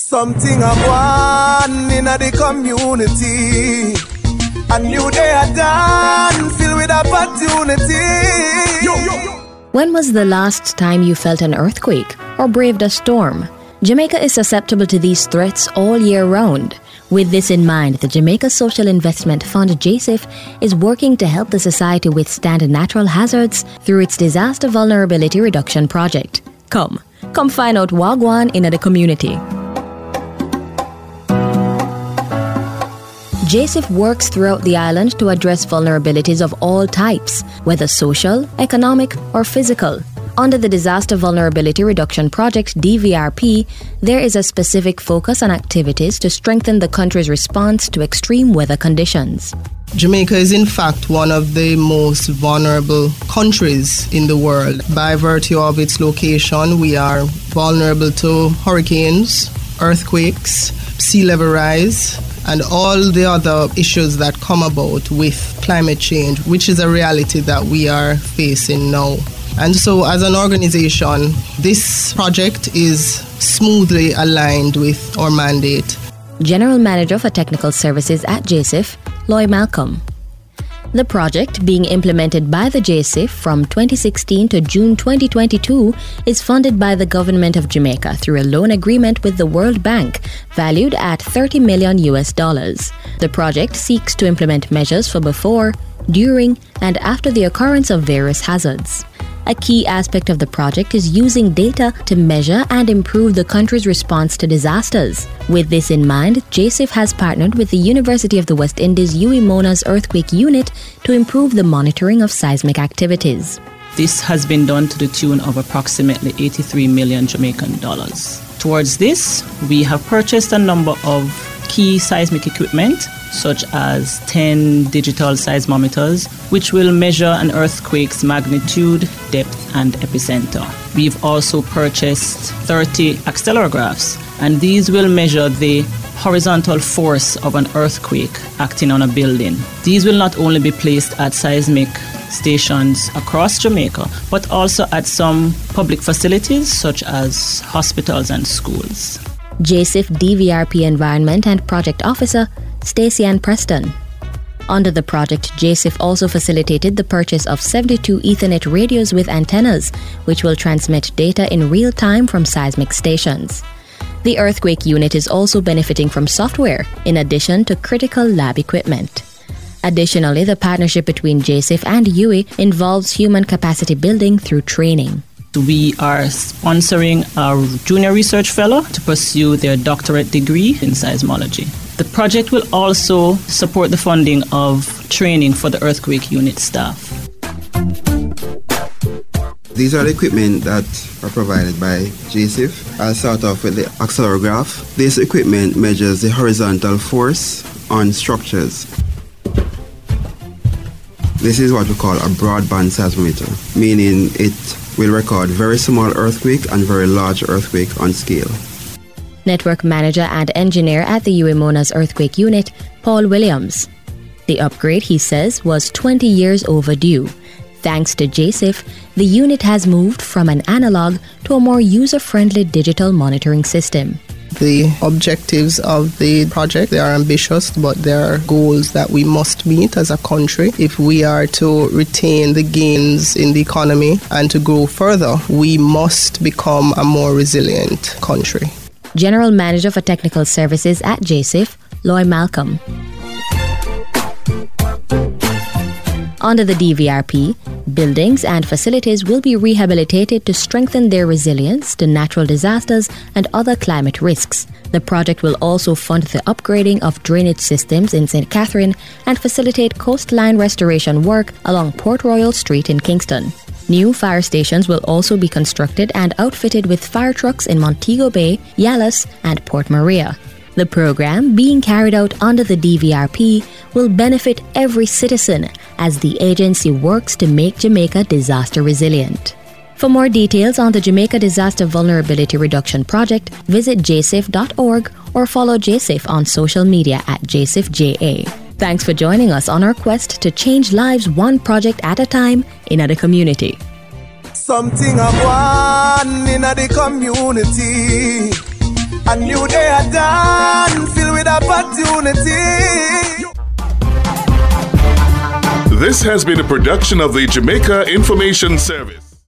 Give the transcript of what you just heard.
Something I want in the community. A new day I done, filled with opportunity. When was the last time you felt an earthquake or braved a storm? Jamaica is susceptible to these threats all year round. With this in mind, the Jamaica Social Investment Fund, JSIF, is working to help the society withstand natural hazards through its Disaster Vulnerability Reduction Project. Come find out Wagwan in the community. JSIF works throughout the island to address vulnerabilities of all types, whether social, economic, or physical. Under the Disaster Vulnerability Reduction Project, DVRP, there is a specific focus on activities to strengthen the country's response to extreme weather conditions. Jamaica is in fact one of the most vulnerable countries in the world. By virtue of its location, we are vulnerable to hurricanes, earthquakes, sea level rise, and all the other issues that come about with climate change, which is a reality that we are facing now. And so as an organization, this project is smoothly aligned with our mandate. General Manager for Technical Services at JSIF, Loy Malcolm. The project, being implemented by the JSIF from 2016 to June 2022, is funded by the Government of Jamaica through a loan agreement with the World Bank, valued at $30 million. The project seeks to implement measures for before, during, and after the occurrence of various hazards. A key aspect of the project is using data to measure and improve the country's response to disasters. With this in mind, JSIF has partnered with the University of the West Indies UWI Mona's Earthquake Unit to improve the monitoring of seismic activities. This has been done to the tune of approximately 83 million Jamaican dollars. Towards this, we have purchased a number of key seismic equipment, such as 10 digital seismometers, which will measure an earthquake's magnitude, depth, and epicenter. We've also purchased 30 accelerographs, and these will measure the horizontal force of an earthquake acting on a building. These will not only be placed at seismic stations across Jamaica, but also at some public facilities such as hospitals and schools. JSIF DVRP Environment and Project Officer, Stacey Ann Preston. Under the project, JSIF also facilitated the purchase of 72 Ethernet radios with antennas, which will transmit data in real time from seismic stations. The Earthquake Unit is also benefiting from software, in addition to critical lab equipment. Additionally, the partnership between JSIF and UWI involves human capacity building through training. We are sponsoring a junior research fellow to pursue their doctorate degree in seismology. The project will also support the funding of training for the Earthquake Unit staff. These are the equipment that are provided by JSIF. I'll start off with the accelegraph. This equipment measures the horizontal force on structures. This is what we call a broadband seismometer, meaning it will record very small earthquake and very large earthquake on scale. Network Manager and Engineer at the UWI Mona's Earthquake Unit, Paul Williams. The upgrade, he says, was 20 years overdue. Thanks to JSIF, the unit has moved from an analog to a more user-friendly digital monitoring system. The objectives of the project, they are ambitious, but there are goals that we must meet as a country. If we are to retain the gains in the economy and to grow further, we must become a more resilient country. General Manager for Technical Services at JSIF, Loy Malcolm. Under the DVRP, buildings and facilities will be rehabilitated to strengthen their resilience to natural disasters and other climate risks. The project will also fund the upgrading of drainage systems in St. Catherine and facilitate coastline restoration work along Port Royal Street in Kingston. New fire stations will also be constructed and outfitted with fire trucks in Montego Bay, Yallus, and Port Maria. The program, being carried out under the DVRP, will benefit every citizen as the agency works to make Jamaica disaster resilient. For more details on the Jamaica Disaster Vulnerability Reduction Project, visit jsif.org or follow JSIF on social media at JSIFJA. Thanks for joining us on our quest to change lives one project at a time in the community. Something I want in the community. A new day at dawn, filled with opportunity. This has been a production of the Jamaica Information Service.